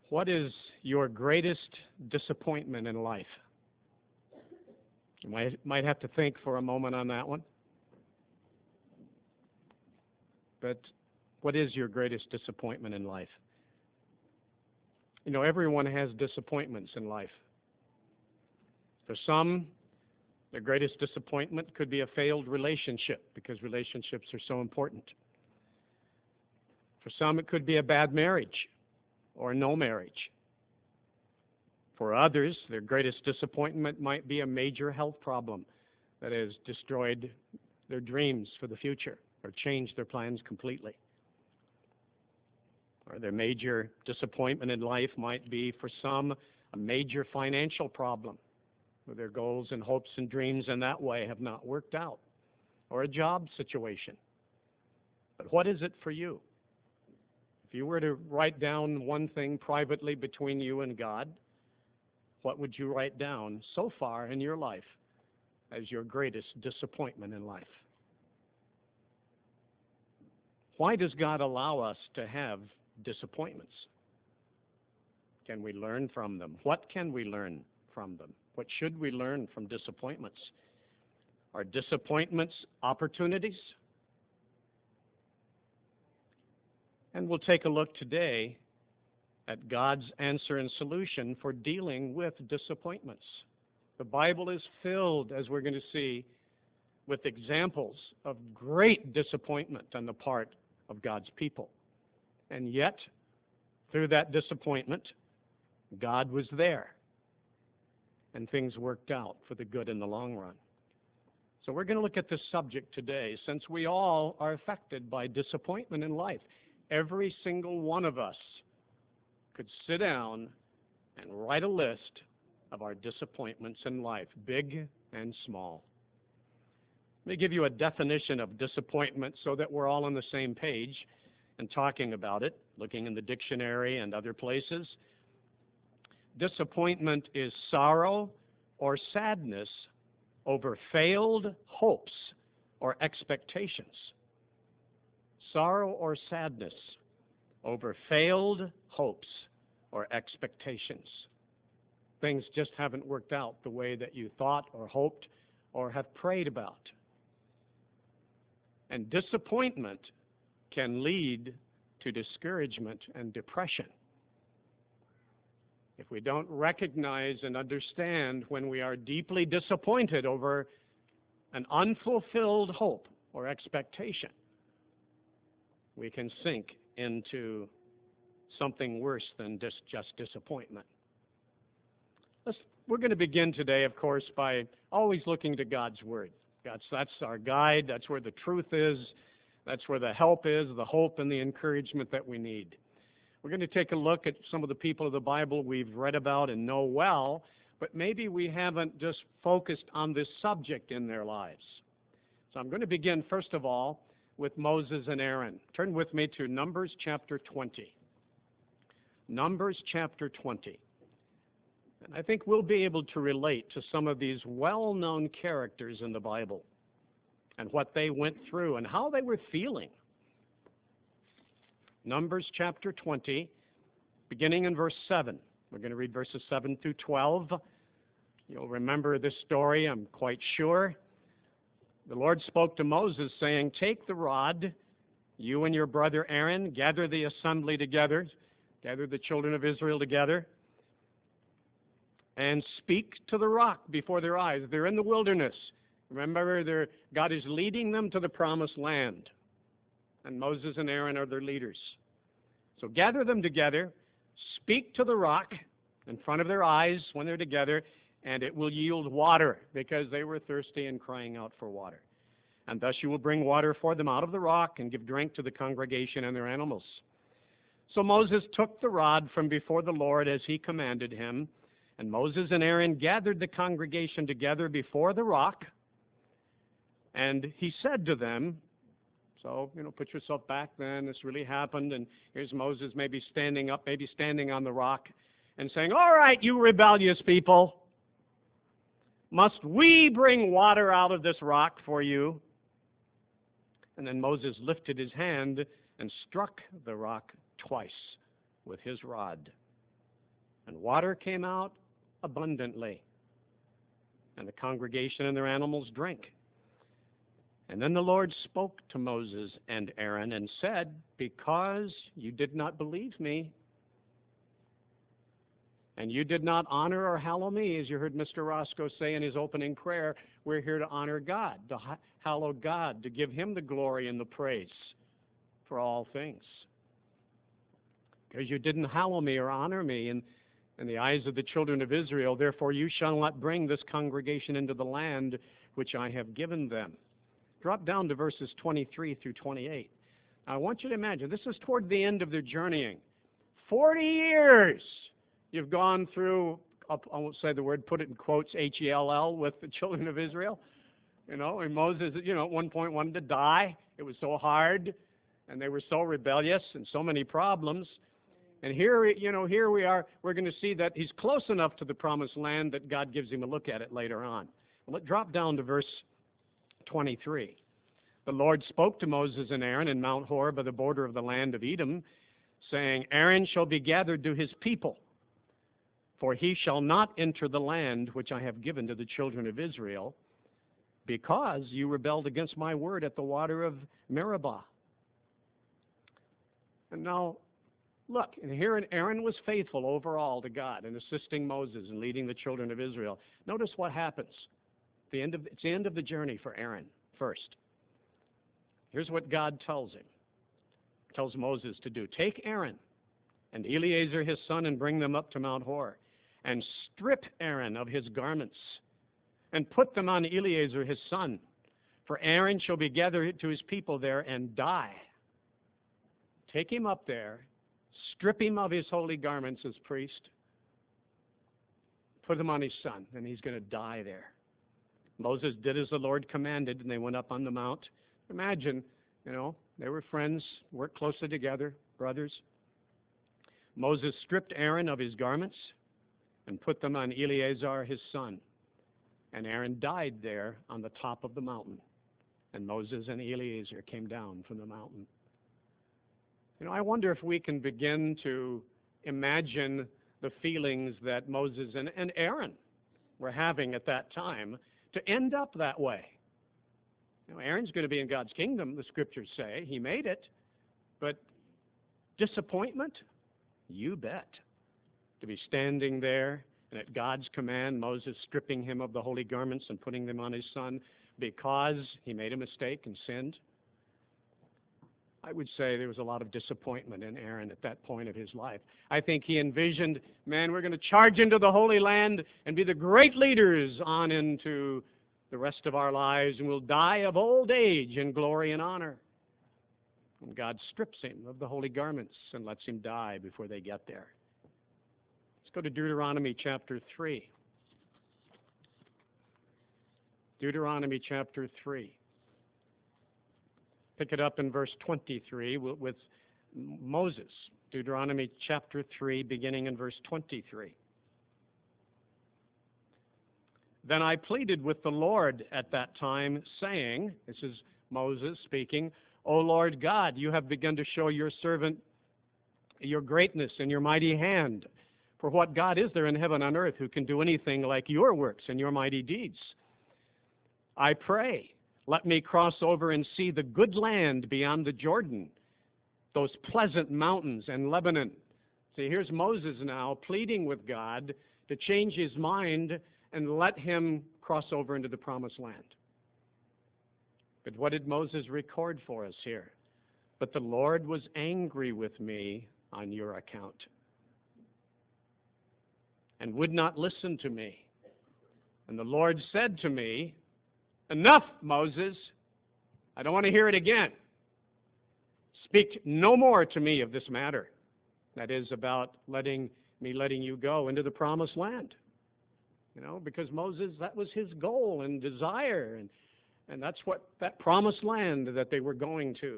What is your greatest disappointment in life? You might have to think for a moment on that one. But what is your greatest disappointment in life? You know, everyone has disappointments in life. For some, their greatest disappointment could be a failed relationship, because relationships are so important. For some, it could be a bad marriage or no marriage. For others, their greatest disappointment might be a major health problem that has destroyed their dreams for the future or changed their plans completely. Or their major disappointment in life might be, for some, a major financial problem, where their goals and hopes and dreams in that way have not worked out, or a job situation. But what is it for you? If you were to write down one thing privately between you and God, what would you write down so far in your life as your greatest disappointment in life? Why does God allow us to have disappointments? Can we learn from them? What can we learn from them? What should we learn from disappointments? Are disappointments opportunities? And we'll take a look today at God's answer and solution for dealing with disappointments. The Bible is filled, as we're going to see, with examples of great disappointment on the part of God's people. And yet, through that disappointment, God was there, and things worked out for the good in the long run. So we're going to look at this subject today, since we all are affected by disappointment in life. Every single one of us could sit down and write a list of our disappointments in life, big and small. Let me give you a definition of disappointment so that we're all on the same page and talking about it, looking in the dictionary and other places. Disappointment is sorrow or sadness over failed hopes or expectations. Sorrow or sadness over failed hopes or expectations. Things just haven't worked out the way that you thought or hoped or have prayed about. And disappointment can lead to discouragement and depression. If we don't recognize and understand when we are deeply disappointed over an unfulfilled hope or expectation, we can sink into something worse than just disappointment. We're going to begin today, of course, by always looking to God's Word. That's our guide. That's where the truth is. That's where the help is, the hope and the encouragement that we need. We're going to take a look at some of the people of the Bible we've read about and know well, but maybe we haven't just focused on this subject in their lives. So I'm going to begin, first of all, with Moses and Aaron. Turn with me to Numbers chapter 20. Numbers chapter 20. And I think we'll be able to relate to some of these well-known characters in the Bible and what they went through and how they were feeling. Numbers chapter 20, beginning in verse 7. We're going to read verses 7 through 12. You'll remember this story, I'm quite sure. The Lord spoke to Moses, saying, "Take the rod, you and your brother Aaron, gather the assembly together, gather the children of Israel together, and speak to the rock before their eyes." They're in the wilderness. Remember, God is leading them to the promised land, and Moses and Aaron are their leaders. So gather them together, speak to the rock in front of their eyes when they're together, and it will yield water, because they were thirsty and crying out for water. And thus you will bring water for them out of the rock and give drink to the congregation and their animals. So Moses took the rod from before the Lord as he commanded him, and Moses and Aaron gathered the congregation together before the rock, and he said to them, so, put yourself back then, this really happened, and here's Moses maybe standing up, maybe standing on the rock, and saying, "All right, you rebellious people, must we bring water out of this rock for you?" And then Moses lifted his hand and struck the rock twice with his rod. And water came out abundantly, and the congregation and their animals drank. And then the Lord spoke to Moses and Aaron and said, because you did not believe me, and you did not honor or hallow me, as you heard Mr. Roscoe say in his opening prayer, we're here to honor God, to hallow God, to give him the glory and the praise for all things. Because you didn't hallow me or honor me in the eyes of the children of Israel, therefore you shall not bring this congregation into the land which I have given them. Drop down to verses 23 through 28. Now, I want you to imagine, this is toward the end of their journeying. 40 years you've gone through, I won't say the word, put it in quotes, H-E-L-L, with the children of Israel. And Moses, at one point wanted to die. It was so hard, and they were so rebellious, and so many problems. And here we are. We're going to see that he's close enough to the promised land that God gives him a look at it later on. Well, let's drop down to verse 23. The Lord spoke to Moses and Aaron in Mount Hor by the border of the land of Edom, saying, Aaron shall be gathered to his people, for he shall not enter the land which I have given to the children of Israel, because you rebelled against my word at the water of Meribah. And now, look, and here Aaron was faithful overall to God in assisting Moses and leading the children of Israel. Notice what happens. It's the end of the journey for Aaron first. Here's what God tells him. Tells Moses to do. Take Aaron and Eleazar his son and bring them up to Mount Hor, and strip Aaron of his garments and put them on Eleazar his son, for Aaron shall be gathered to his people there and die. Take him up there, strip him of his holy garments as priest, put them on his son, and he's going to die there. Moses did as the Lord commanded, and they went up on the mount. Imagine, they were friends, worked closely together, brothers. Moses stripped Aaron of his garments and put them on Eleazar his son. And Aaron died there on the top of the mountain. And Moses and Eleazar came down from the mountain. I wonder if we can begin to imagine the feelings that Moses and Aaron were having at that time to end up that way. Aaron's going to be in God's kingdom, the scriptures say. He made it. But disappointment? You bet. To be standing there, and at God's command, Moses stripping him of the holy garments and putting them on his son because he made a mistake and sinned. I would say there was a lot of disappointment in Aaron at that point of his life. I think he envisioned, man, we're going to charge into the Holy Land and be the great leaders on into the rest of our lives, and we'll die of old age in glory and honor. And God strips him of the holy garments and lets him die before they get there. Let's go to Deuteronomy chapter 3. Deuteronomy chapter 3. Pick it up in verse 23 with Moses. Deuteronomy chapter 3, beginning in verse 23. Then I pleaded with the Lord at that time, saying, this is Moses speaking, O Lord God, you have begun to show your servant your greatness and your mighty hand. For what God is there in heaven and earth who can do anything like your works and your mighty deeds? I pray, let me cross over and see the good land beyond the Jordan, those pleasant mountains and Lebanon. See, here's Moses now pleading with God to change his mind and let him cross over into the promised land. But what did Moses record for us here? But the Lord was angry with me on your account and would not listen to me. And the Lord said to me, enough, Moses. I don't want to hear it again. Speak no more to me of this matter. That is about letting you go into the promised land. Because Moses, that was his goal and desire, and that's what that promised land that they were going to.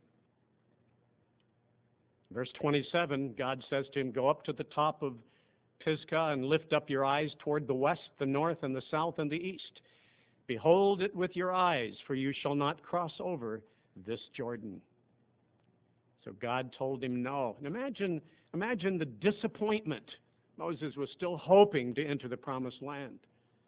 Verse 27, God says to him, go up to the top of Pisgah and lift up your eyes toward the west, the north, and the south, and the east. Behold it with your eyes, for you shall not cross over this Jordan. So God told him no. And imagine the disappointment Moses was still hoping to enter the promised land.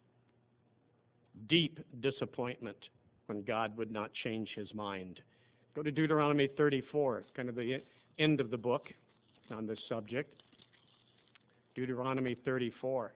Deep disappointment when God would not change his mind. Go to Deuteronomy 34, kind of the end of the book on this subject. Deuteronomy 34.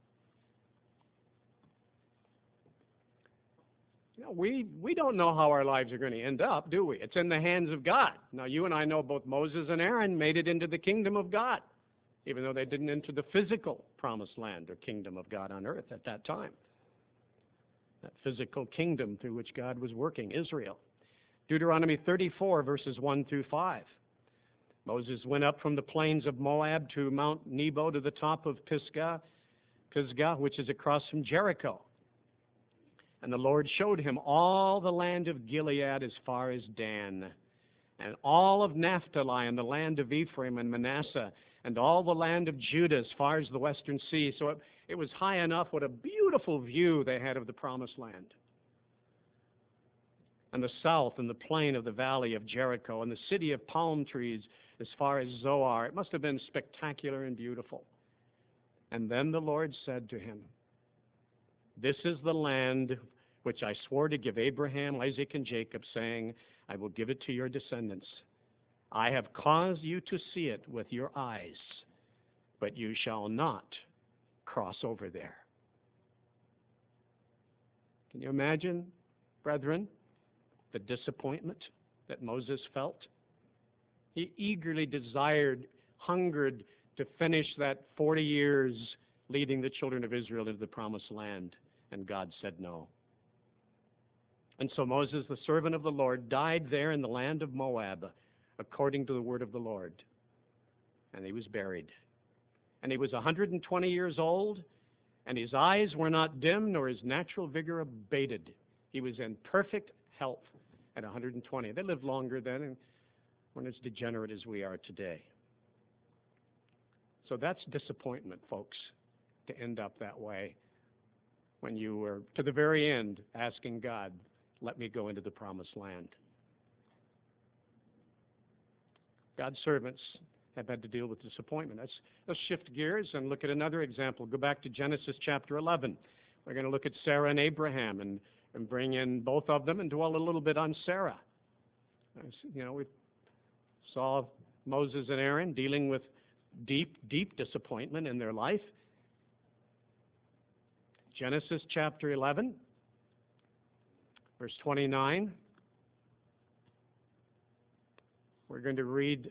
You know, we don't know how our lives are going to end up, do we? It's in the hands of God. Now, you and I know both Moses and Aaron made it into the kingdom of God, even though they didn't enter the physical promised land or kingdom of God on earth at that time. That physical kingdom through which God was working, Israel. Deuteronomy 34, verses 1 through 5. Moses went up from the plains of Moab to Mount Nebo to the top of Pisgah, which is across from Jericho. And the Lord showed him all the land of Gilead as far as Dan, and all of Naphtali and the land of Ephraim and Manasseh, and all the land of Judah as far as the western sea. So it was high enough. What a beautiful view they had of the promised land. And the south and the plain of the valley of Jericho and the city of palm trees as far as Zoar. It must have been spectacular and beautiful. And then the Lord said to him, "This is the land which I swore to give Abraham, Isaac, and Jacob, saying, I will give it to your descendants. I have caused you to see it with your eyes, but you shall not cross over there." Can you imagine, brethren, the disappointment that Moses felt? He eagerly desired, hungered to finish that 40 years leading the children of Israel into the promised land, and God said no. And so Moses, the servant of the Lord, died there in the land of Moab, according to the word of the Lord. And he was buried. And he was 120 years old, and his eyes were not dim, nor his natural vigor abated. He was in perfect health at 120. They lived longer then, and weren't as degenerate as we are today. So that's disappointment, folks, to end up that way when you were, to the very end, asking God, let me go into the promised land. God's servants have had to deal with disappointment. Let's shift gears and look at another example. Go back to Genesis chapter 11. We're going to look at Sarah and Abraham and bring in both of them and dwell a little bit on Sarah. You know, we saw Moses and Aaron dealing with deep, deep disappointment in their life. Genesis chapter 11, verse 29. We're going to read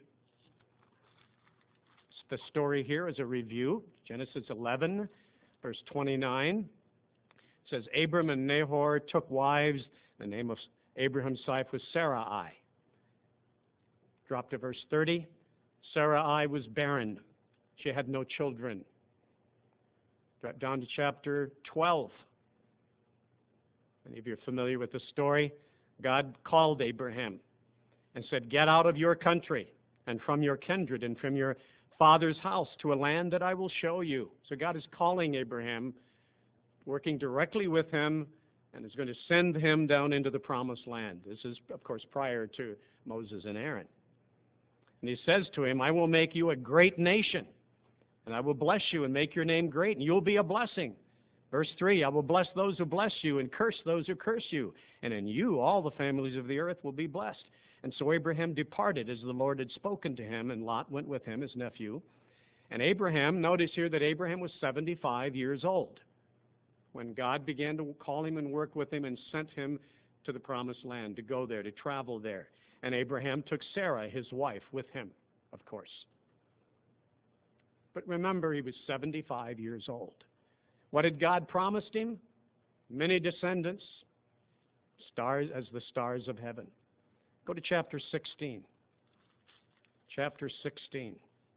the story here as a review. Genesis 11, verse 29. It says, Abram and Nahor took wives. The name of Abraham's wife was Sarai. Drop to verse 30. Sarai was barren. She had no children. Drop down to chapter 12. Many of you are familiar with the story. God called Abraham and said, get out of your country and from your kindred and from your father's house to a land that I will show you. So God is calling Abraham, working directly with him, and is going to send him down into the promised land. This is, of course, prior to Moses and Aaron. And he says to him, I will make you a great nation, and I will bless you and make your name great, and you'll be a blessing. Verse 3, I will bless those who bless you and curse those who curse you, and in you all the families of the earth will be blessed. And so Abraham departed as the Lord had spoken to him, and Lot went with him, his nephew. And Abraham, notice here that Abraham was 75 years old when God began to call him and work with him and sent him to the promised land, to go there, to travel there. And Abraham took Sarah, his wife, with him, of course. But remember, he was 75 years old. What had God promised him? Many descendants, stars as the stars of heaven. Go to chapter 16. Chapter 16,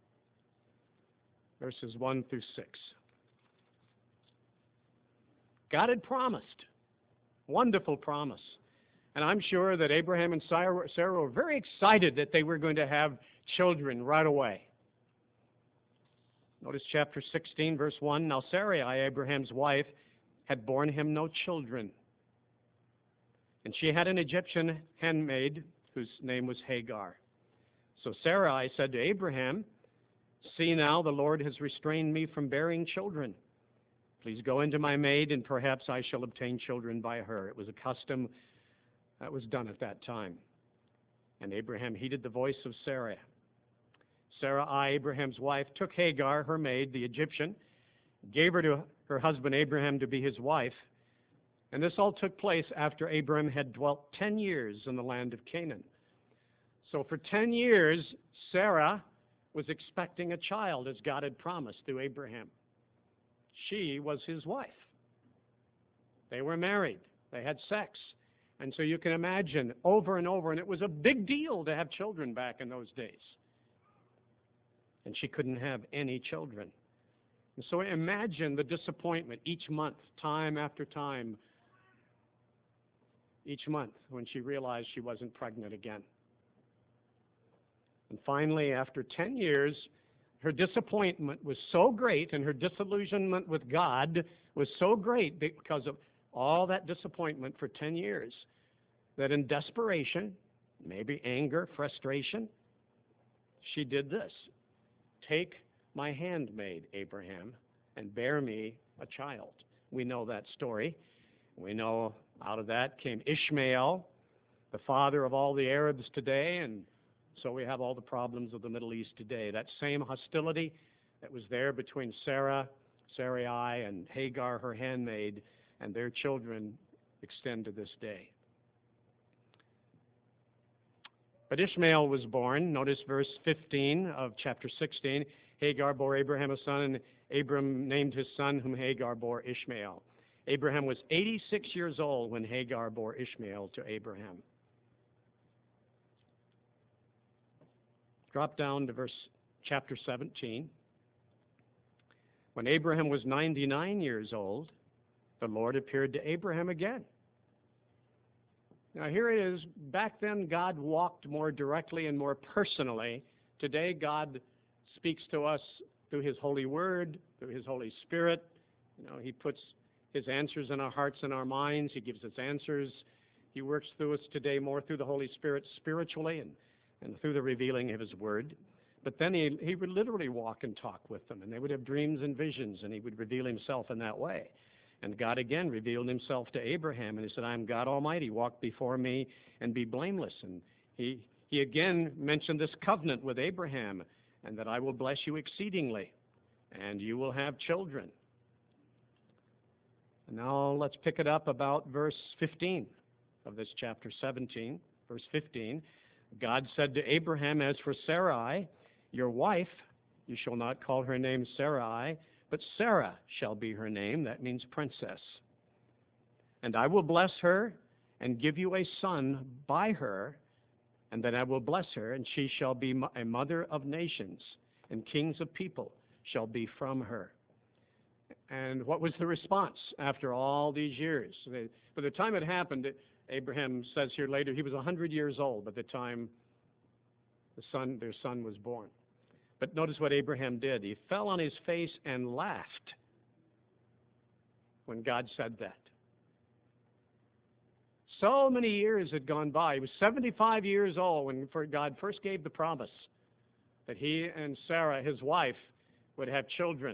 verses 1 through 6. God had promised. Wonderful promise. And I'm sure that Abraham and Sarah were very excited that they were going to have children right away. Notice chapter 16, verse 1. Now Sarai, Abraham's wife, had borne him no children. And she had an Egyptian handmaid whose name was Hagar. So Sarai said to Abraham, See now, the Lord has restrained me from bearing children. Please go into my maid, and perhaps I shall obtain children by her. It was a custom that was done at that time. And Abraham heeded the voice of Sarah. Sarai, Abraham's wife, took Hagar, her maid, the Egyptian, gave her to her husband Abraham to be his wife. And this all took place after Abraham had dwelt 10 years in the land of Canaan. So for 10 years, Sarah was expecting a child as God had promised through Abraham. She was his wife. They were married. They had sex. And so you can imagine over and over, and it was a big deal to have children back in those days. And she couldn't have any children. And so imagine the disappointment each month, time after time, each month when she realized she wasn't pregnant again. And finally, after 10 years, her disappointment was so great and her disillusionment with God was so great because of all that disappointment for 10 years that in desperation, maybe anger, frustration, she did this. Take my handmaid, Abraham, and bear me a child. We know that story. We know out of that came Ishmael, the father of all the Arabs today, and so we have all the problems of the Middle East today. That same hostility that was there between Sarai, and Hagar, her handmaid, and their children extend to this day. But Ishmael was born. Notice verse 15 of chapter 16. Hagar bore Abraham a son, and Abram named his son whom Hagar bore Ishmael. Abraham was 86 years old when Hagar bore Ishmael to Abraham. Drop down to chapter 17. When Abraham was 99 years old, the Lord appeared to Abraham again. Now here it is. Back then, God walked more directly and more personally. Today, God speaks to us through His Holy Word, through His Holy Spirit. He puts His answers in our hearts and our minds. He gives us answers. He works through us today more through the Holy Spirit spiritually and through the revealing of His Word. But then he would literally walk and talk with them, and they would have dreams and visions, and He would reveal Himself in that way. And God again revealed Himself to Abraham, and He said, I am God Almighty, walk before me and be blameless. And He again mentioned this covenant with Abraham, and that I will bless you exceedingly, and you will have children. And now let's pick it up about verse 15 of this chapter 17, verse 15. God said to Abraham, as for Sarai, your wife, you shall not call her name Sarai, but Sarah shall be her name. That means princess. And I will bless her and give you a son by her, and then I will bless her, and she shall be a mother of nations, and kings of people shall be from her. And what was the response after all these years? By the time it happened, Abraham says here later, he was 100 years old by the time their son was born. But notice what Abraham did. He fell on his face and laughed when God said that. So many years had gone by. He was 75 years old when God first gave the promise that he and Sarah, his wife, would have children.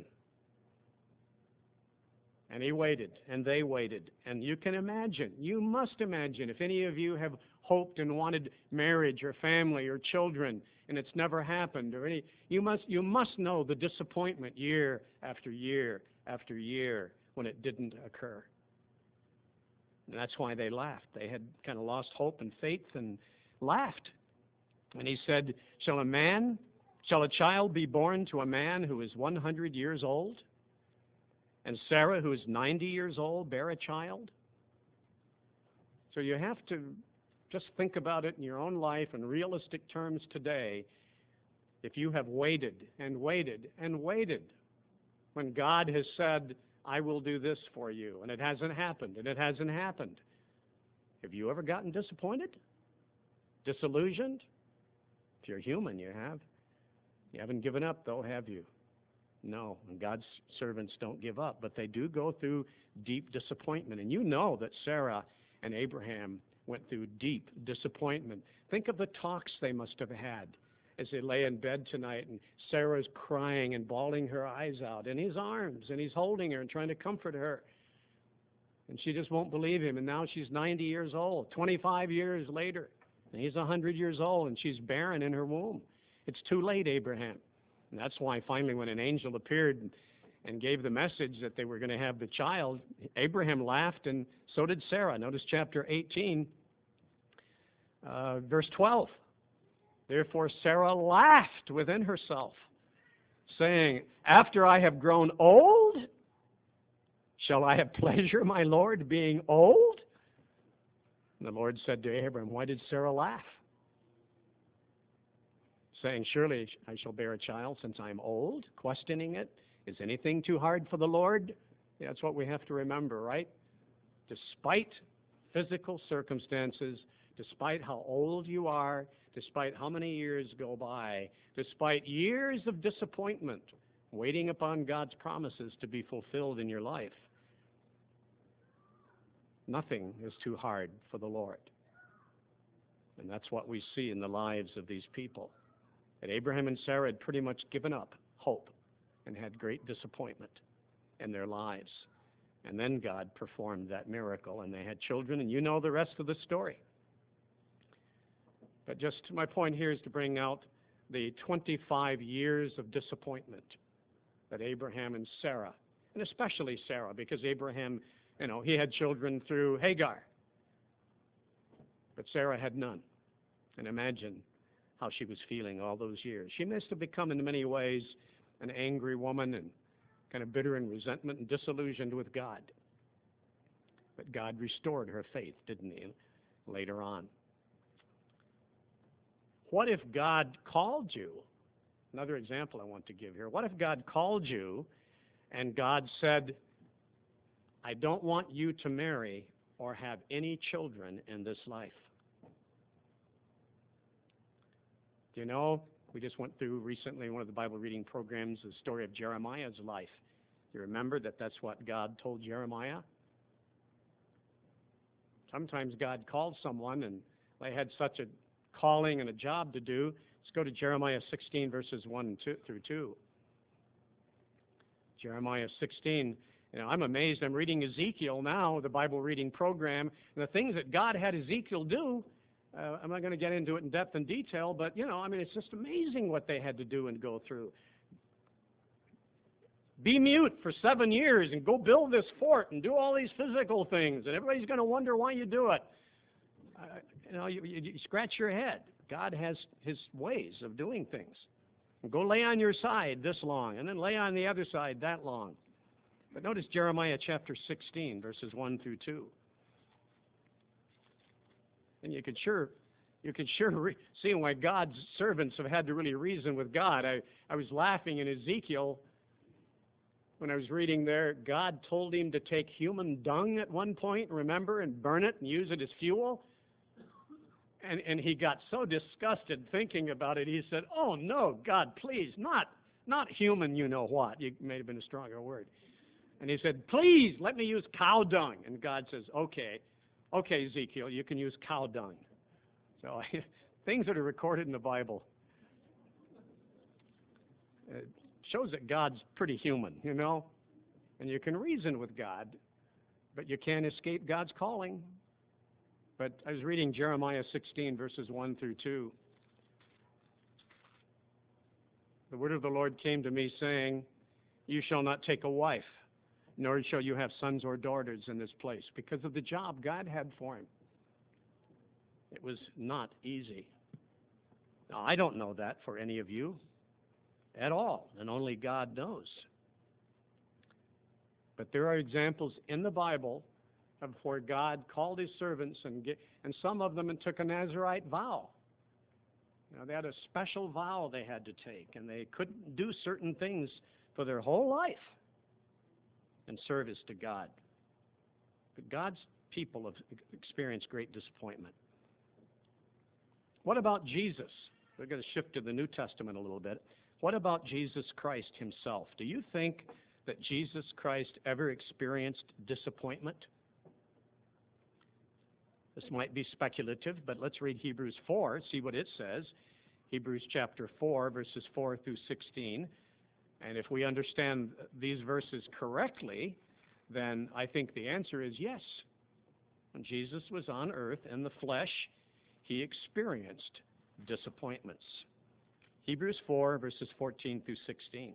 And he waited, and they waited. And you can imagine, you must imagine, if any of you have hoped and wanted marriage or family or children, and it's never happened, you must know the disappointment year after year after year when it didn't occur. And that's why they laughed. They had kind of lost hope and faith and laughed. And he said, shall a child be born to a man who is 100 years old? And Sarah, who is 90 years old, bear a child? So you have to just think about it in your own life in realistic terms today. If you have waited and waited and waited when God has said, I will do this for you, and it hasn't happened, and it hasn't happened. Have you ever gotten disappointed? Disillusioned? If you're human, you have. You haven't given up, though, have you? No, and God's servants don't give up, but they do go through deep disappointment. And you know that Sarah and Abraham went through deep disappointment. Think of the talks they must have had as they lay in bed tonight, and Sarah's crying and bawling her eyes out in his arms, and he's holding her and trying to comfort her. And she just won't believe him, and now she's 90 years old, 25 years later, and he's 100 years old, and she's barren in her womb. It's too late, Abraham. And that's why finally when an angel appeared and gave the message that they were going to have the child, Abraham laughed, and so did Sarah. Notice chapter 18, verse 12. Therefore Sarah laughed within herself, saying, after I have grown old, shall I have pleasure, my Lord, being old? And the Lord said to Abraham, why did Sarah laugh? Saying, surely I shall bear a child since I am old, questioning it. Is anything too hard for the Lord? Yeah, that's what we have to remember, right? Despite physical circumstances, despite how old you are, despite how many years go by, despite years of disappointment, waiting upon God's promises to be fulfilled in your life, nothing is too hard for the Lord. And that's what we see in the lives of these people. That Abraham and Sarah had pretty much given up hope and had great disappointment in their lives. And then God performed that miracle, and they had children, and you know the rest of the story. But just my point here is to bring out the 25 years of disappointment that Abraham and Sarah, and especially Sarah, because Abraham, he had children through Hagar, but Sarah had none. And imagine how she was feeling all those years. She must have become, in many ways, an angry woman and kind of bitter and resentment and disillusioned with God. But God restored her faith, didn't he, later on? What if God called you? Another example I want to give here. What if God called you and God said, I don't want you to marry or have any children in this life? Do you know, we just went through recently one of the Bible reading programs, the story of Jeremiah's life. You remember that that's what God told Jeremiah? Sometimes God called someone and they had such a calling and a job to do. Let's go to Jeremiah 16, verses 1 through 2. Jeremiah 16. I'm amazed. I'm reading Ezekiel now, the Bible reading program, and the things that God had Ezekiel do. I'm not going to get into it in depth and detail, but, it's just amazing what they had to do and go through. Be mute for 7 years and go build this fort and do all these physical things, and everybody's going to wonder why you do it. You scratch your head. God has his ways of doing things. Go lay on your side this long, and then lay on the other side that long. But notice Jeremiah chapter 16, verses 1 through 2. And you could sure see why God's servants have had to really reason with God. I was laughing in Ezekiel when I was reading there. God told him to take human dung at one point, remember, and burn it and use it as fuel. And he got so disgusted thinking about it, he said, oh, no, God, please, not human, you know what. It may have been a stronger word. And he said, please, let me use cow dung. And God says, okay, Ezekiel, you can use cow dung. So things that are recorded in the Bible shows that God's pretty human, and you can reason with God, but you can't escape God's calling. But I was reading Jeremiah 16, verses 1 through 2. The word of the Lord came to me, saying, you shall not take a wife, nor shall you have sons or daughters in this place, because of the job God had for him. It was not easy. Now, I don't know that for any of you at all, and only God knows. But there are examples in the Bible of where God called his servants, and some of them took a Nazirite vow. They had a special vow they had to take, and they couldn't do certain things for their whole life in service to God. But God's people have experienced great disappointment. What about Jesus? We're going to shift to the New Testament a little bit. What about Jesus Christ himself? Do you think that Jesus Christ ever experienced disappointment? This might be speculative, but let's read Hebrews 4, see what it says. Hebrews chapter 4, verses 4 through 16. And if we understand these verses correctly, then I think the answer is yes. When Jesus was on earth in the flesh, he experienced disappointments. Hebrews 4, verses 14 through 16.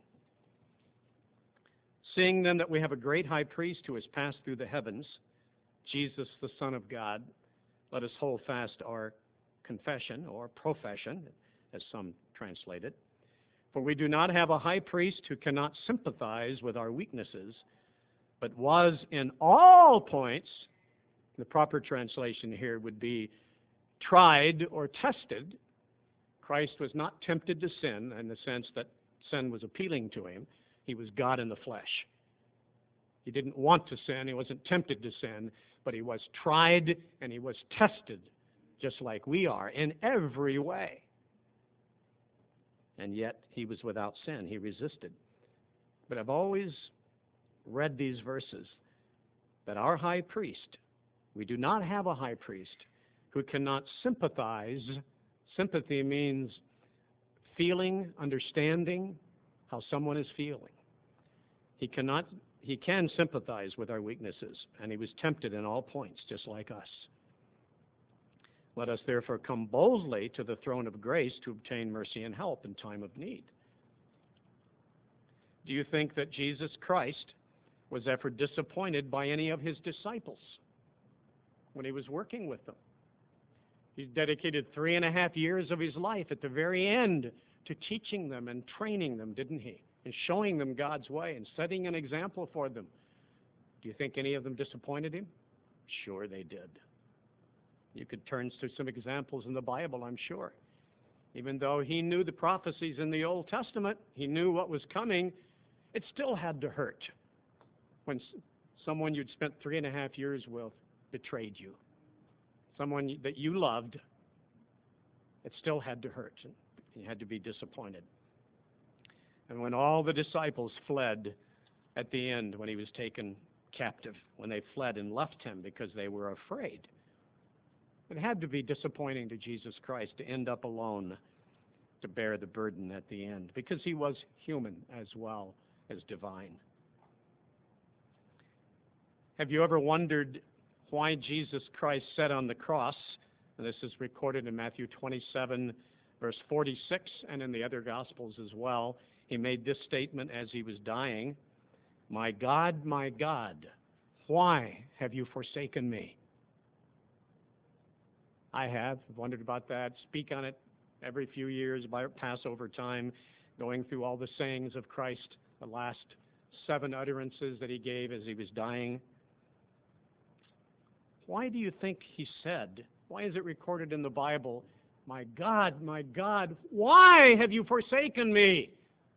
Seeing then that we have a great high priest who has passed through the heavens, Jesus the Son of God, let us hold fast our confession, or profession, as some translate it. For we do not have a high priest who cannot sympathize with our weaknesses, but was in all points, the proper translation here would be tried or tested. Christ was not tempted to sin in the sense that sin was appealing to him. He was God in the flesh. He didn't want to sin. He wasn't tempted to sin, but he was tried and he was tested, just like we are, in every way. And yet he was without sin. He resisted. But I've always read these verses that our high priest, we do not have a high priest who cannot sympathize. Sympathy means feeling, understanding how someone is feeling. He can sympathize with our weaknesses, and he was tempted in all points, just like us. Let us therefore come boldly to the throne of grace to obtain mercy and help in time of need. Do you think that Jesus Christ was ever disappointed by any of his disciples when he was working with them? He dedicated 3.5 years of his life at the very end to teaching them and training them, didn't he? And showing them God's way and setting an example for them. Do you think any of them disappointed him? Sure they did. You could turn to some examples in the Bible, I'm sure. Even though he knew the prophecies in the Old Testament, he knew what was coming, it still had to hurt when someone you'd spent 3.5 years with betrayed you. Someone that you loved, it still had to hurt. You had to be disappointed. And when all the disciples fled at the end, when he was taken captive, when they fled and left him because they were afraid, it had to be disappointing to Jesus Christ to end up alone to bear the burden at the end, because he was human as well as divine. Have you ever wondered why Jesus Christ said on the cross, and this is recorded in Matthew 27, verse 46, and in the other Gospels as well, he made this statement as he was dying, my God, why have you forsaken me? I have wondered about that, speak on it every few years by Passover time, going through all the sayings of Christ, the last 7 utterances that he gave as he was dying. Why do you think he said, why is it recorded in the Bible, my God, why have you forsaken me?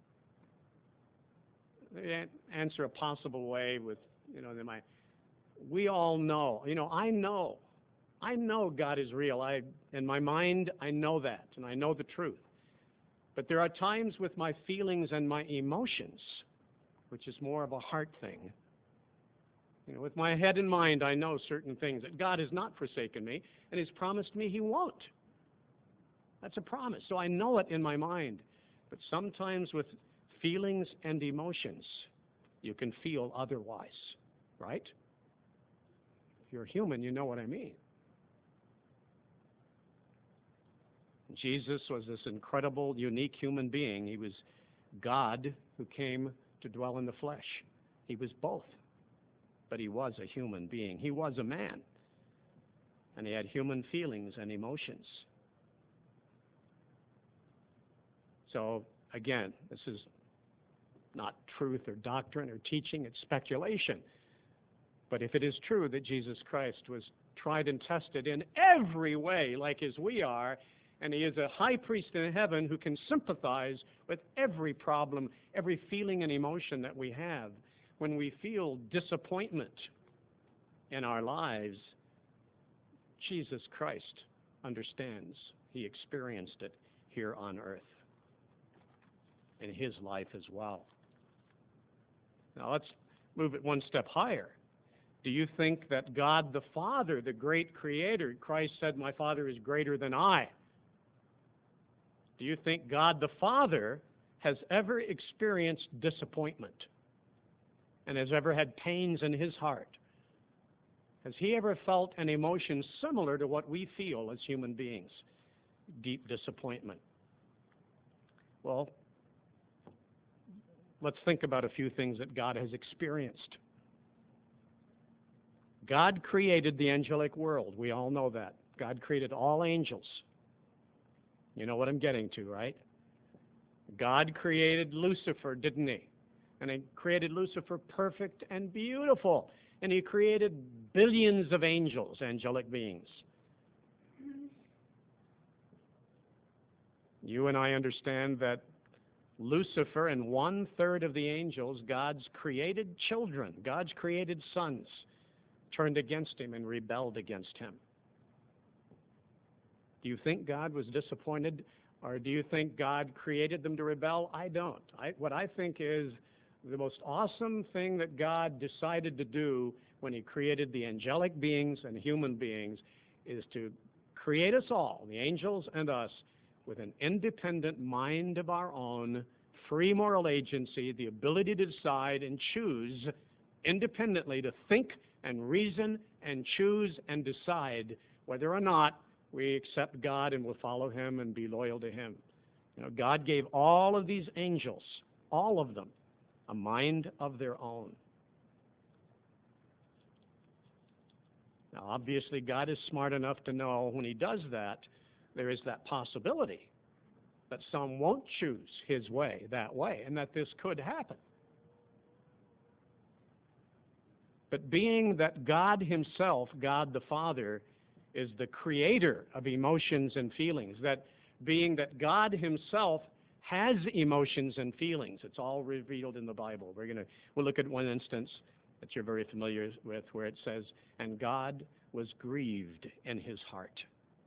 They answer a possible way with, we all know, I know God is real. In my mind, I know that, and I know the truth. But there are times with my feelings and my emotions, which is more of a heart thing. With my head and mind, I know certain things, that God has not forsaken me, and he's promised me he won't. That's a promise, so I know it in my mind. But sometimes with feelings and emotions, you can feel otherwise, right? If you're human, you know what I mean. Jesus was this incredible, unique human being. He was God who came to dwell in the flesh. He was both. But he was a human being. He was a man. And he had human feelings and emotions. So, again, this is not truth or doctrine or teaching, it's speculation. But if it is true that Jesus Christ was tried and tested in every way like as we are, and he is a high priest in heaven who can sympathize with every problem, every feeling and emotion that we have. When we feel disappointment in our lives, Jesus Christ understands. He experienced it here on earth in his life as well. Now let's move it one step higher. Do you think that God the Father, the great creator, Christ said, my Father is greater than I? Do you think God the Father has ever experienced disappointment and has ever had pains in his heart? Has he ever felt an emotion similar to what we feel as human beings? Deep disappointment. Well, let's think about a few things that God has experienced. God created the angelic world. We all know that. God created all angels. You know what I'm getting to, right? God created Lucifer, didn't he? And he created Lucifer perfect and beautiful. And he created billions of angels, angelic beings. You and I understand that Lucifer and 1/3 of the angels, God's created children, God's created sons, turned against him and rebelled against him. Do you think God was disappointed, or do you think God created them to rebel? I don't. What I think is the most awesome thing that God decided to do when he created the angelic beings and human beings is to create us all, the angels and us, with an independent mind of our own, free moral agency, the ability to decide and choose independently, to think and reason and choose and decide whether or not we accept God and will follow him and be loyal to him. You know, God gave all of these angels, all of them, a mind of their own. Now, obviously, God is smart enough to know when he does that, there is that possibility that some won't choose his way, that way, and that this could happen. But being that God himself, God the Father, is the creator of emotions and feelings, that being that God himself has emotions and feelings, it's all revealed in the Bible. We'll look at one instance that you're very familiar with, where it says, "And God was grieved in his heart."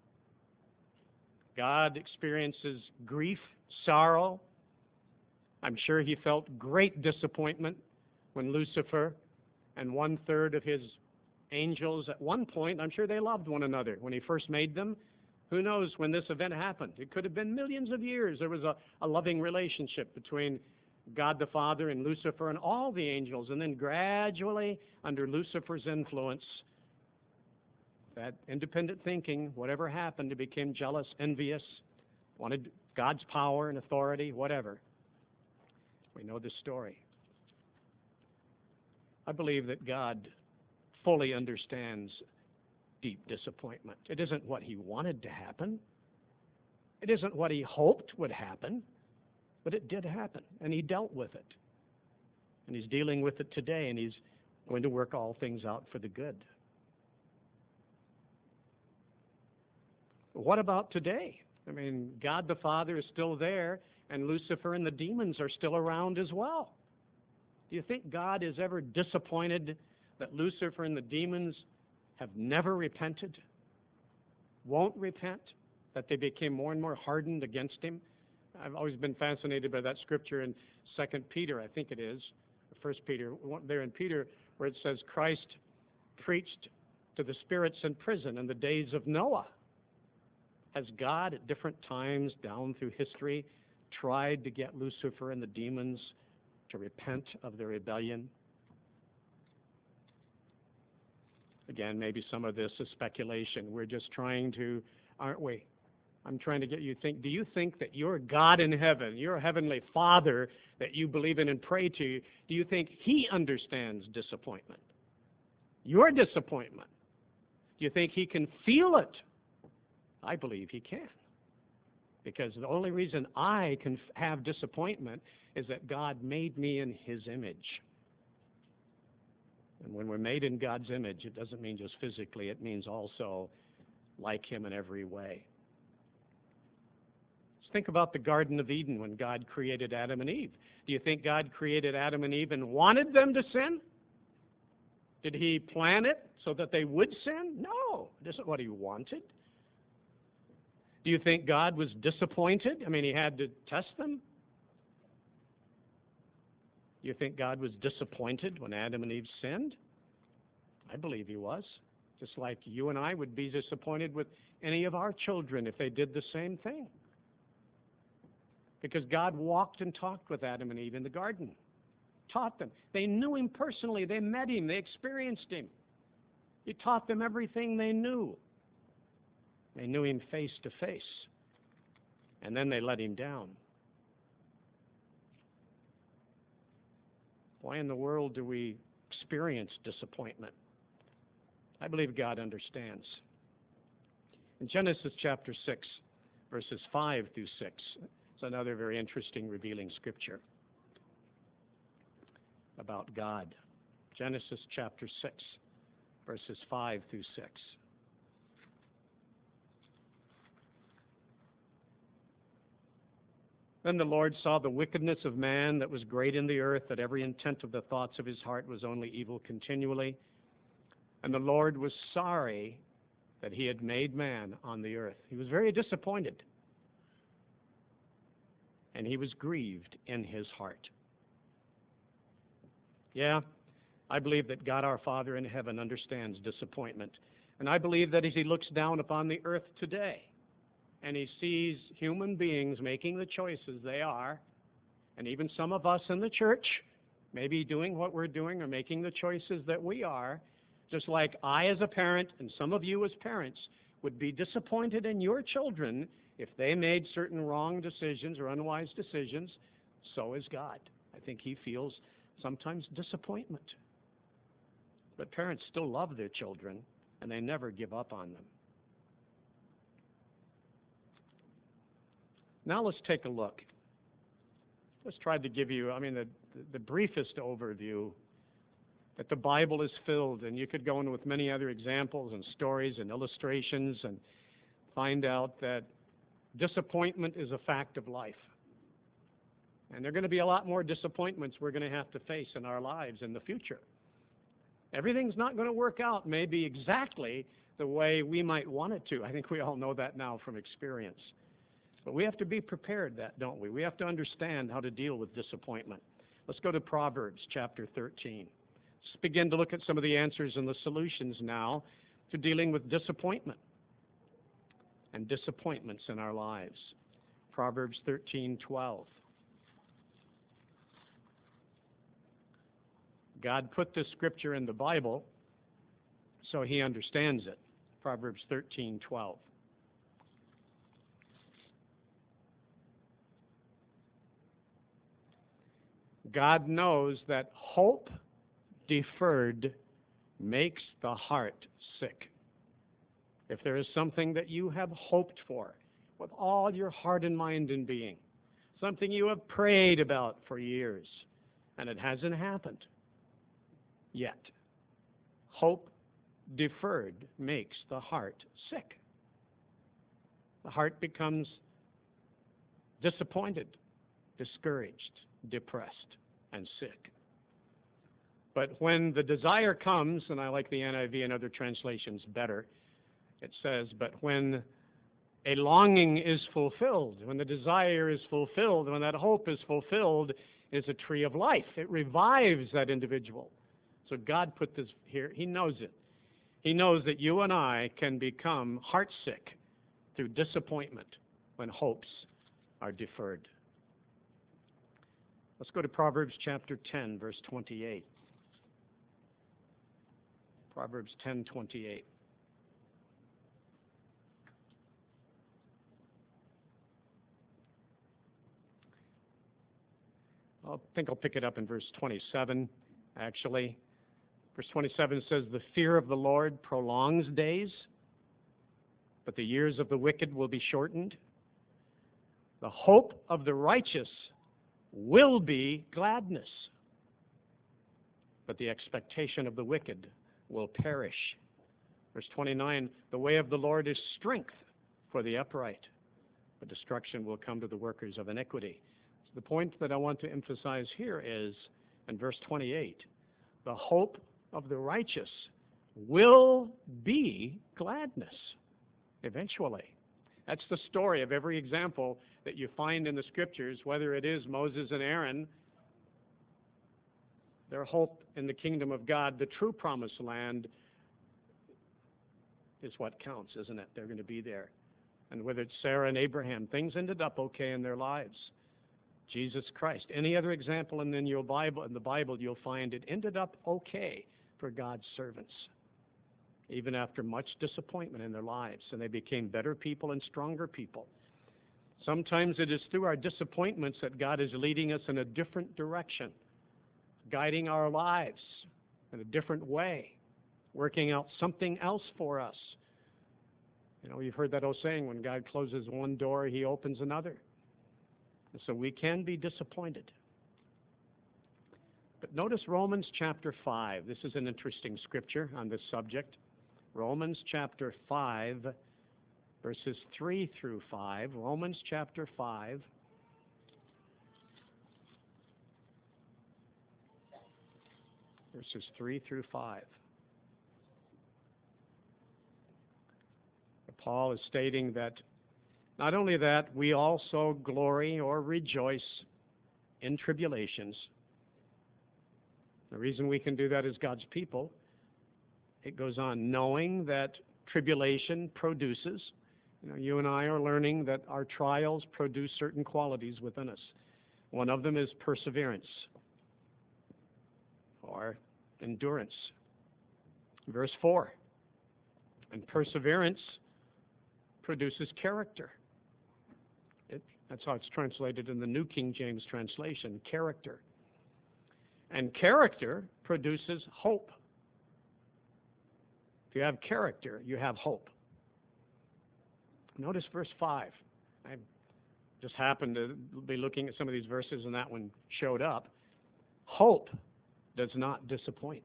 God experiences grief, sorrow. I'm sure he felt great disappointment when Lucifer and 1/3 of his angels, at one point, I'm sure they loved one another when he first made them. Who knows when this event happened? It could have been millions of years. There was a loving relationship between God the Father and Lucifer and all the angels. And then gradually, under Lucifer's influence, that independent thinking, whatever happened, it became jealous, envious, wanted God's power and authority, whatever. We know this story. I believe that God fully understands deep disappointment. It isn't what he wanted to happen. It isn't what he hoped would happen, but it did happen, and he dealt with it. And he's dealing with it today, and he's going to work all things out for the good. What about today? I mean, God the Father is still there, and Lucifer and the demons are still around as well. Do you think God is ever disappointed that Lucifer and the demons have never repented, won't repent, that they became more and more hardened against him? I've always been fascinated by that scripture in 2 Peter, I think it is, 1 Peter, there in Peter, where it says Christ preached to the spirits in prison in the days of Noah. Has God at different times down through history tried to get Lucifer and the demons to repent of their rebellion? Again, maybe some of this is speculation. We're just trying to, aren't we? I'm trying to get you to think, do you think that your God in heaven, your heavenly Father that you believe in and pray to, do you think he understands disappointment? Your disappointment. Do you think he can feel it? I believe he can. Because the only reason I can have disappointment is that God made me in his image. And when we're made in God's image, it doesn't mean just physically, it means also like him in every way. Let's think about the Garden of Eden when God created Adam and Eve. Do you think God created Adam and Eve and wanted them to sin? Did he plan it so that they would sin? No, it isn't what he wanted. Do you think God was disappointed? I mean, he had to test them. Do you think God was disappointed when Adam and Eve sinned? I believe he was. Just like you and I would be disappointed with any of our children if they did the same thing. because God walked and talked with Adam and Eve in the garden, taught them. They knew him personally. They met him. They experienced him. He taught them everything they knew. They knew him face to face. And then they let him down. Why in the world do we experience disappointment? I believe God understands. In Genesis chapter 6, verses 5 through 6, it's another very interesting revealing scripture about God. Genesis chapter 6, verses 5 through 6. Then the Lord saw the wickedness of man that was great in the earth, that every intent of the thoughts of his heart was only evil continually. And the Lord was sorry that he had made man on the earth. He was very disappointed. And he was grieved in his heart. Yeah, I believe that God our Father in heaven understands disappointment. And I believe that as he looks down upon the earth today, and he sees human beings making the choices they are, and even some of us in the church maybe doing what we're doing or making the choices that we are, just like I as a parent and some of you as parents would be disappointed in your children if they made certain wrong decisions or unwise decisions, so is God. I think he feels sometimes disappointment. But parents still love their children, and they never give up on them. Now let's take a look. Let's try to give you, the briefest overview that the Bible is filled, and you could go in with many other examples and stories and illustrations and find out that disappointment is a fact of life. And there are going to be a lot more disappointments we're going to have to face in our lives in the future. Everything's not going to work out maybe exactly the way we might want it to. I think we all know that now from experience. But we have to be prepared, don't we? We have to understand how to deal with disappointment. Let's go to Proverbs chapter 13. Let's begin to look at some of the answers and the solutions now to dealing with disappointment and disappointments in our lives. Proverbs 13:12. God put this scripture in the Bible so he understands it. Proverbs 13:12. God knows that hope deferred makes the heart sick. If there is something that you have hoped for with all your heart and mind and being, something you have prayed about for years, and it hasn't happened yet, hope deferred makes the heart sick. The heart becomes disappointed, discouraged, depressed, and sick. But when the desire comes, and I like the NIV and other translations better, it says, but when a longing is fulfilled, when the desire is fulfilled, when that hope is fulfilled, is a tree of life. It revives that individual. So God put this here. He knows it. He knows that you and I can become heartsick through disappointment when hopes are deferred. Let's go to Proverbs chapter 10, verse 28. Proverbs 10:28. I think I'll pick it up in verse 27, actually. Verse 27 says, the fear of the Lord prolongs days, but the years of the wicked will be shortened. The hope of the righteous will be gladness, but the expectation of the wicked will perish. Verse 29, the way of the Lord is strength for the upright, but destruction will come to the workers of iniquity. So the point that I want to emphasize here is, in verse 28, the hope of the righteous will be gladness eventually. That's the story of every example that you find in the scriptures, whether it is Moses and Aaron, their hope in the kingdom of God, the true promised land, is what counts, isn't it? They're going to be there. And whether it's Sarah and Abraham, things ended up okay in their lives. Jesus Christ. Any other example in the Bible, you'll find it ended up okay for God's servants, even after much disappointment in their lives, and they became better people and stronger people. Sometimes it is through our disappointments that God is leading us in a different direction, guiding our lives in a different way, working out something else for us. You know, you've heard that old saying, when God closes one door, he opens another. And so we can be disappointed. But notice Romans chapter 5. This is an interesting scripture on this subject. Romans chapter 5, verses 3 through 5. Romans chapter 5. Verses 3 through 5. Paul is stating that not only that, we also glory or rejoice in tribulations. The reason we can do that as God's people, it goes on, knowing that tribulation produces. You know, you and I are learning that our trials produce certain qualities within us. One of them is perseverance or endurance. Verse 4, and perseverance produces character. That's how it's translated in the New King James translation, character. And character produces hope. If you have character, you have hope. Notice verse 5. I just happened to be looking at some of these verses and that one showed up. Hope does not disappoint.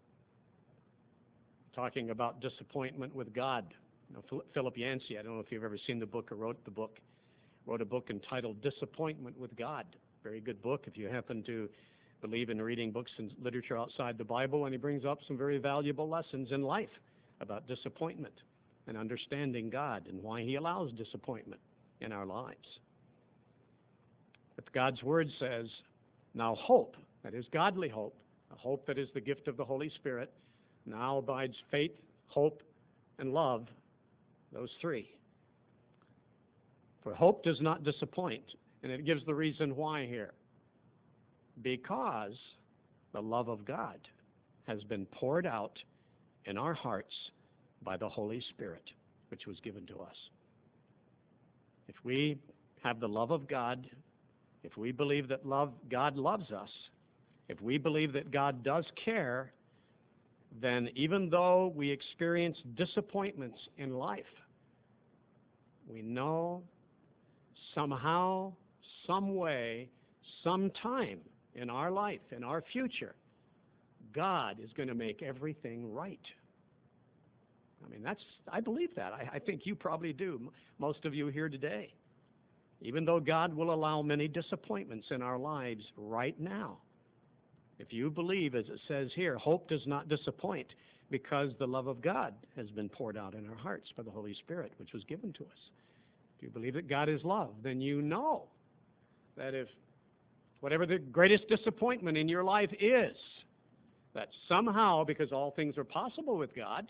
Talking about disappointment with God. You know, Philip Yancey, I don't know if you've ever seen the book or wrote a book entitled Disappointment with God. Very good book if you happen to believe in reading books and literature outside the Bible, and he brings up some very valuable lessons in life about disappointment and understanding God and why he allows disappointment in our lives. But God's word says, now hope, that is godly hope, a hope that is the gift of the Holy Spirit, now abides faith, hope, and love, those three. For hope does not disappoint, and it gives the reason why here. Because the love of God has been poured out in our hearts by the Holy Spirit, which was given to us. If we have the love of God, if we believe that God loves us, if we believe that God does care, then even though we experience disappointments in life, we know somehow, some way, sometime in our life, in our future, God is going to make everything right. I mean, I believe that. I think you probably do, most of you here today. Even though God will allow many disappointments in our lives right now, if you believe, as it says here, hope does not disappoint because the love of God has been poured out in our hearts by the Holy Spirit, which was given to us. If you believe that God is love, then you know that if whatever the greatest disappointment in your life is, that somehow, because all things are possible with God,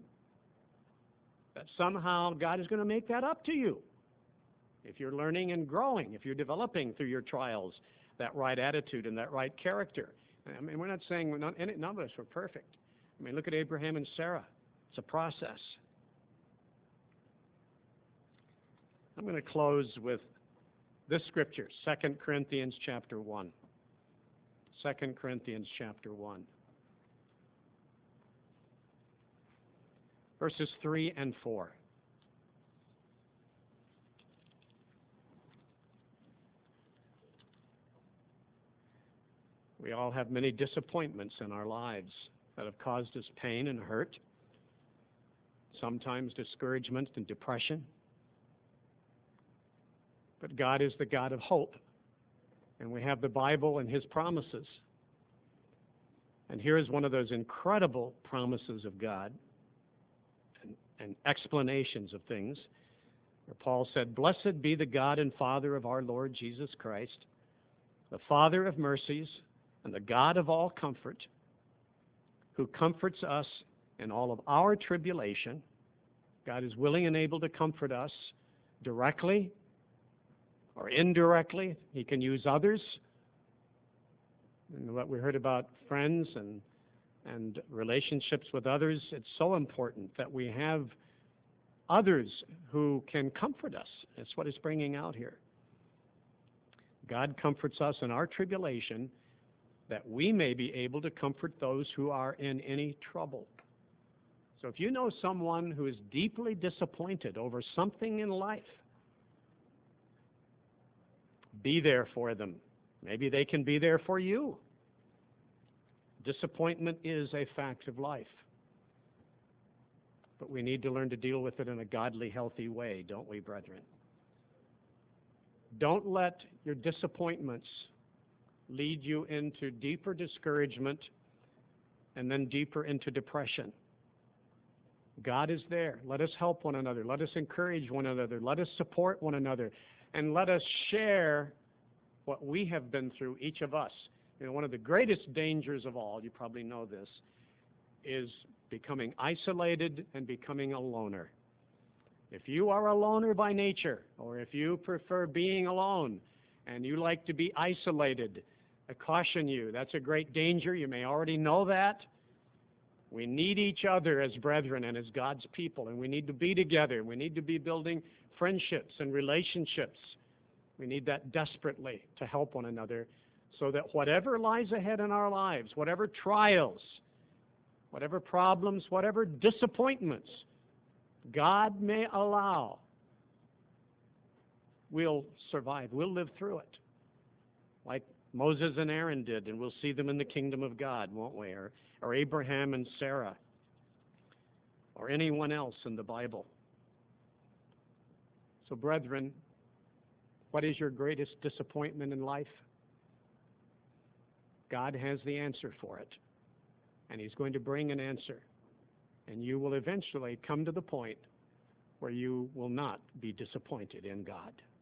that somehow God is going to make that up to you. If you're learning and growing, if you're developing through your trials that right attitude and that right character. I mean, we're not saying none of us were perfect. I mean, look at Abraham and Sarah. It's a process. I'm going to close with this scripture, 2 Corinthians chapter 1. 2 Corinthians chapter 1. Verses 3 and 4. We all have many disappointments in our lives that have caused us pain and hurt, sometimes discouragement and depression. But God is the God of hope, and we have the Bible and his promises. And here is one of those incredible promises of God and explanations of things, where Paul said, "Blessed be the God and Father of our Lord Jesus Christ, the Father of mercies and the God of all comfort, who comforts us in all of our tribulation." God is willing and able to comfort us directly or indirectly. He can use others. And what we heard about friends and relationships with others, it's so important that we have others who can comfort us. That's what it's bringing out here. God comforts us in our tribulation that we may be able to comfort those who are in any trouble. So if you know someone who is deeply disappointed over something in life, be there for them. Maybe they can be there for you. Disappointment is a fact of life. But we need to learn to deal with it in a godly, healthy way, don't we, brethren? Don't let your disappointments lead you into deeper discouragement and then deeper into depression. God is there. Let us help one another. Let us encourage one another. Let us support one another. And let us share what we have been through, each of us. You know, one of the greatest dangers of all, you probably know this, is becoming isolated and becoming a loner. If you are a loner by nature, or if you prefer being alone and you like to be isolated, I caution you, that's a great danger. You may already know that. We need each other as brethren and as God's people, and we need to be together. We need to be building friendships and relationships. We need that desperately to help one another so that whatever lies ahead in our lives, whatever trials, whatever problems, whatever disappointments God may allow, we'll survive. We'll live through it, like Moses and Aaron did, and we'll see them in the kingdom of God, won't we? Or Abraham and Sarah, or anyone else in the Bible. So, brethren, what is your greatest disappointment in life? God has the answer for it, and He's going to bring an answer, and you will eventually come to the point where you will not be disappointed in God.